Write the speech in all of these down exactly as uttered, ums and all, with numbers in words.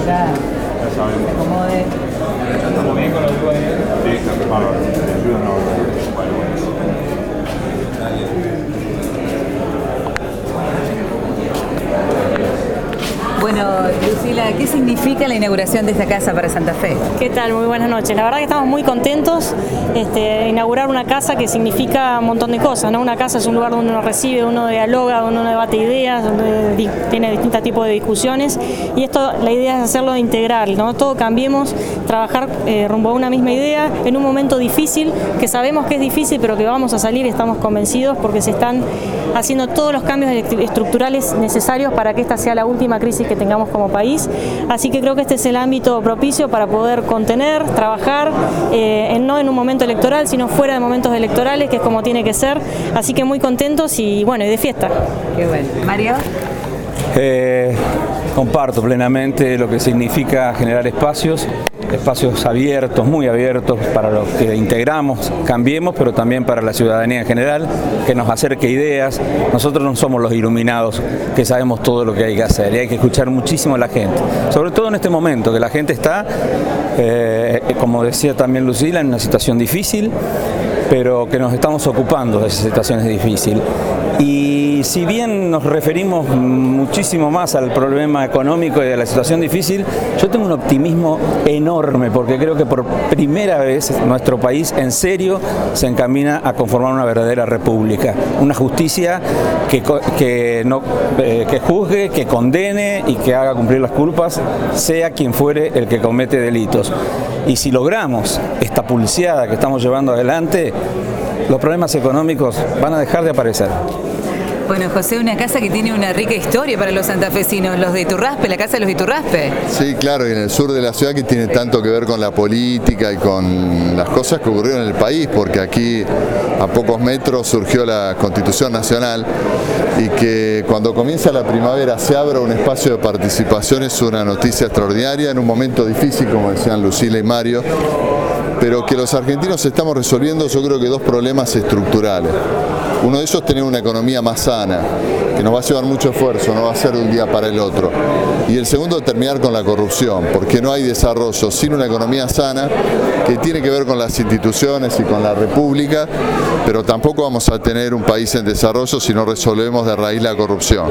acá. Ya saben. Se acomode. ¿Estamos bien con los dos ahí? Sí, bárbaro. ¿Te ayudan ahora? Bueno, bueno. Bueno, Lucila, ¿qué significa la inauguración de esta casa para Santa Fe? ¿Qué tal? Muy buenas noches. La verdad que estamos muy contentos. Este, inaugurar una casa que significa un montón de cosas, ¿no? Una casa es un lugar donde uno recibe, uno dialoga, donde uno debate ideas, donde di tiene distintos tipos de discusiones, y esto, la idea es hacerlo integral, ¿no? Todo Cambiemos, trabajar eh, rumbo a una misma idea en un momento difícil, que sabemos que es difícil, pero que vamos a salir y estamos convencidos porque se están haciendo todos los cambios estructurales necesarios para que esta sea la última crisis que tengamos como país. Así que creo que este es el ámbito propicio para poder contener, trabajar, eh, en, no en un momento electoral, sino fuera de momentos electorales, que es como tiene que ser. Así que muy contentos y bueno, y de fiesta. Qué bueno. Mario. Eh, comparto plenamente lo que significa generar espacios, espacios abiertos, muy abiertos, para los que integramos, cambiemos, pero también para la ciudadanía en general, que nos acerque ideas. Nosotros no somos los iluminados que sabemos todo lo que hay que hacer, y hay que escuchar muchísimo a la gente, sobre todo en este momento, que la gente está, eh, como decía también Lucila, en una situación difícil, pero que nos estamos ocupando de esas situaciones difíciles. Y si bien nos referimos muchísimo más al problema económico y de la situación difícil, yo tengo un optimismo enorme, porque creo que por primera vez nuestro país en serio se encamina a conformar una verdadera república, una justicia que, que, no, eh, que juzgue, que condene y que haga cumplir las culpas, sea quien fuere el que comete delitos. Y si logramos esta pulseada que estamos llevando adelante, los problemas económicos van a dejar de aparecer. Bueno, José, una casa que tiene una rica historia para los santafesinos, los de Iturraspe, la casa de los Iturraspe. Sí, claro, y en el sur de la ciudad, que tiene tanto que ver con la política y con las cosas que ocurrieron en el país, porque aquí a pocos metros surgió la Constitución Nacional, y que cuando comienza la primavera se abra un espacio de participación es una noticia extraordinaria en un momento difícil, como decían Lucila y Mario, pero que los argentinos estamos resolviendo, yo creo que dos problemas estructurales. Uno de ellos es tener una economía más sana, que nos va a llevar mucho esfuerzo, no va a ser de un día para el otro. Y el segundo, terminar con la corrupción, porque no hay desarrollo sin una economía sana, que tiene que ver con las instituciones y con la república, pero tampoco vamos a tener un país en desarrollo si no resolvemos de raíz la corrupción.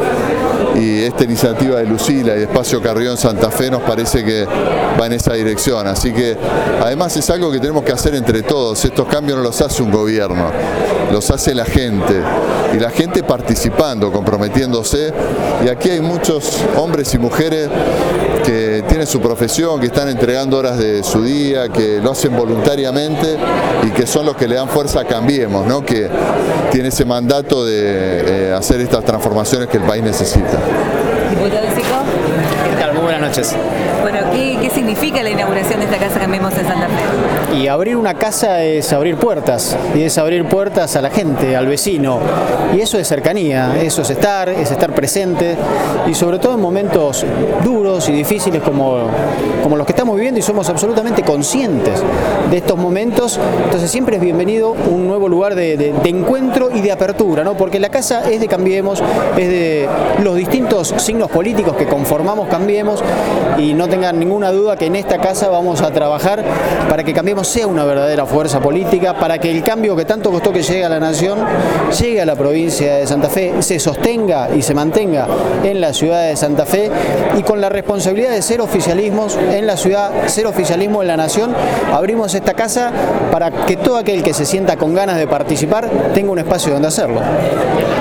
Y esta iniciativa de Lucila y de Espacio Carrión Santa Fe nos parece que va en esa dirección, así que además es algo que tenemos que hacer entre todos. Estos cambios no los hace un gobierno, los hace la gente, y la gente participando, comprometiéndose, y aquí hay muchos hombres y mujeres que tienen su profesión, que están entregando horas de su día, que lo hacen voluntariamente y que son los que le dan fuerza a Cambiemos, ¿no? Que tiene ese mandato de eh, hacer estas transformaciones que el país necesita. Diputado Sico. ¿Qué tal? Muy buenas noches. Bueno, ¿qué, ¿qué significa la inauguración de esta casa Cambiemos en Santa Fe? Y abrir una casa es abrir puertas, y es abrir puertas a la gente, al vecino, y eso es cercanía, eso es estar, es estar presente, y sobre todo en momentos duros y difíciles como, como los que estamos viviendo, y somos absolutamente conscientes de estos momentos. Entonces siempre es bienvenido un nuevo lugar de, de, de encuentro y de apertura, ¿no? Porque la casa es de Cambiemos, es de los distintos signos políticos que conformamos Cambiemos, y no tengan ninguna duda que en esta casa vamos a trabajar para que Cambiemos sea una verdadera fuerza política, para que el cambio que tanto costó que llegue a la nación, llegue a la provincia de Santa Fe, se sostenga y se mantenga en la ciudad de Santa Fe, y con la responsabilidad de ser oficialismos en la ciudad, ser oficialismo en la nación, abrimos esta casa para que todo aquel que se sienta con ganas de participar tenga un espacio donde hacerlo.